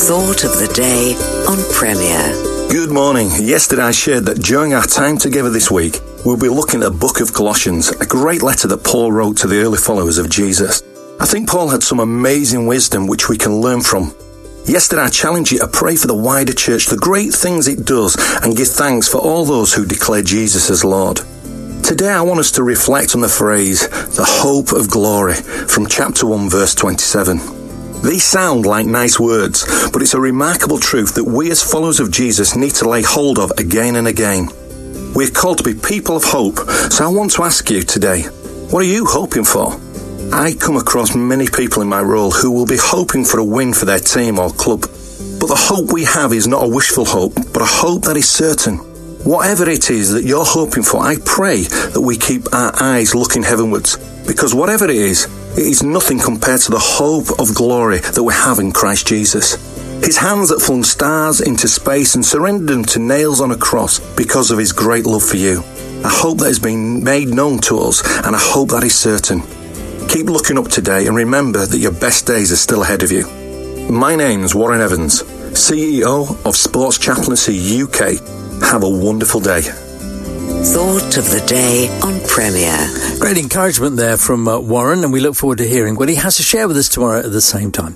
Thought of the day on Premier. Good morning. Yesterday I shared that during our time together this week, we'll be looking at the book of Colossians, a great letter that Paul wrote to the early followers of Jesus. I think Paul had some amazing wisdom which we can learn from. Yesterday I challenged you to pray for the wider church, the great things it does, and give thanks for all those who declare Jesus as Lord. Today I want us to reflect on the phrase, the hope of glory, from chapter 1 verse 27. These sound like nice words, but it's a remarkable truth that we as followers of Jesus need to lay hold of again and again. We're called to be people of hope, so I want to ask you today, what are you hoping for? I come across many people in my role who will be hoping for a win for their team or club. But the hope we have is not a wishful hope, but a hope that is certain. Whatever it is that you're hoping for, I pray that we keep our eyes looking heavenwards, because whatever it is nothing compared to the hope of glory that we have in Christ Jesus. His hands that flung stars into space and surrendered them to nails on a cross because of his great love for you. A hope that has been made known to us, and a hope that is certain. Keep looking up today and remember that your best days are still ahead of you. My name's Warren Evans, CEO of Sports Chaplaincy UK. Have a wonderful day. Thought of the day on Premier. Great encouragement there from Warren, and we look forward to hearing what he has to share with us tomorrow at the same time.